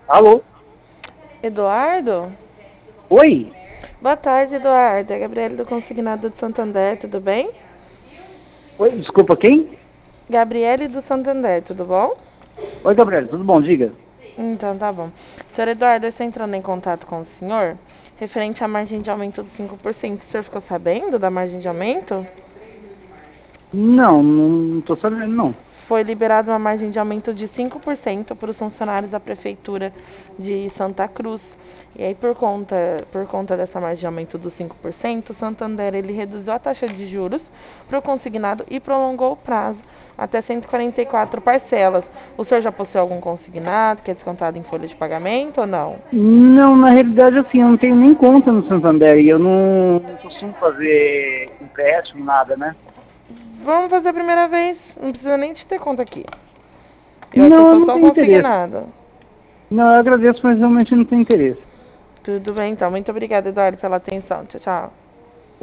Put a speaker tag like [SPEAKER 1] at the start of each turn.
[SPEAKER 1] Alô?
[SPEAKER 2] Eduardo?
[SPEAKER 1] Oi?
[SPEAKER 2] Boa tarde, Eduardo. É a Gabriele do Consignado de Santander, tudo bem?
[SPEAKER 1] Oi, desculpa, quem?
[SPEAKER 2] Gabriele do Santander, tudo bom?
[SPEAKER 1] Oi, Gabriel, tudo bom? Diga.
[SPEAKER 2] Então tá bom. Senhor Eduardo, eu estou entrando em contato com o senhor referente à margem de aumento dos 5%. O senhor ficou sabendo da margem de aumento?
[SPEAKER 1] Não tô sabendo, não.
[SPEAKER 2] Foi liberada uma margem de aumento de 5% para os funcionários da Prefeitura de Santa Cruz. E aí, por conta dessa margem de aumento dos 5%, o Santander ele reduziu a taxa de juros para o consignado e prolongou o prazo até 144 parcelas. O senhor já possui algum consignado que é descontado em folha de pagamento ou não?
[SPEAKER 1] Não, na realidade, assim, eu não tenho nem conta no Santander e eu não costumo fazer empréstimo, nada, né?
[SPEAKER 2] Vamos fazer a primeira vez. Não precisa nem de ter conta aqui. Eu aqui
[SPEAKER 1] Não, eu
[SPEAKER 2] sou
[SPEAKER 1] não
[SPEAKER 2] só
[SPEAKER 1] tenho interesse.
[SPEAKER 2] consignado.
[SPEAKER 1] Não, eu agradeço, mas realmente não tenho interesse.
[SPEAKER 2] Tudo bem, então. Muito obrigada, Eduardo, pela atenção. Tchau, tchau.